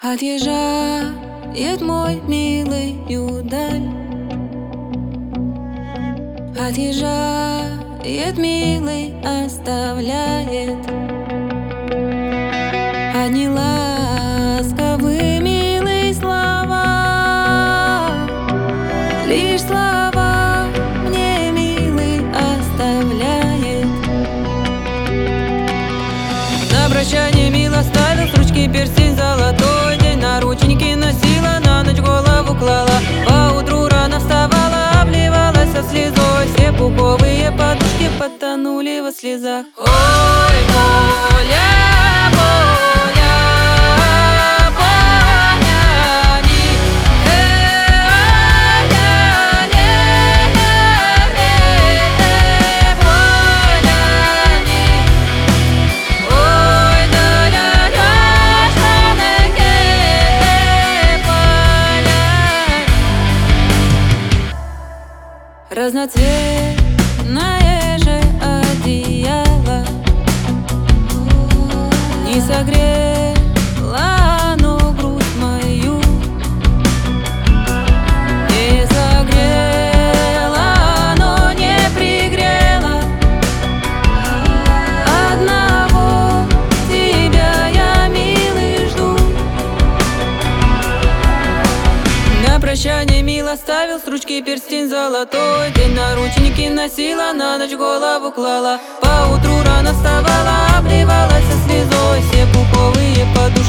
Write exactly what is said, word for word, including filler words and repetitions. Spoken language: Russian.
Отъезжает мой милый юдаль. Отъезжает милый, оставляет одни ласковые милые слова. Лишь слова мне милый оставляет. На прощание мило ставил с ручки перстень золотой. День наручники носила, на ночь голову клала. Поутру рано вставала, обливалась со слезой. Все пуховые подушки потонули во слезах. Ой, Боля, Боля, Боляни, э-э-э-э-э-э, Боляни. Ой, да-ля-ля, шанеке, Боляни. Разноцветное же одеяло не согрело оно грудь мою, не согрело оно, не пригрело. Одного тебя я, милый, жду. На прощание мило ставил с ручки перстень золотой. День наручники носила, на ночь голову клала. Поутру рано вставала, обливалась со слезой. Все пуховые подушки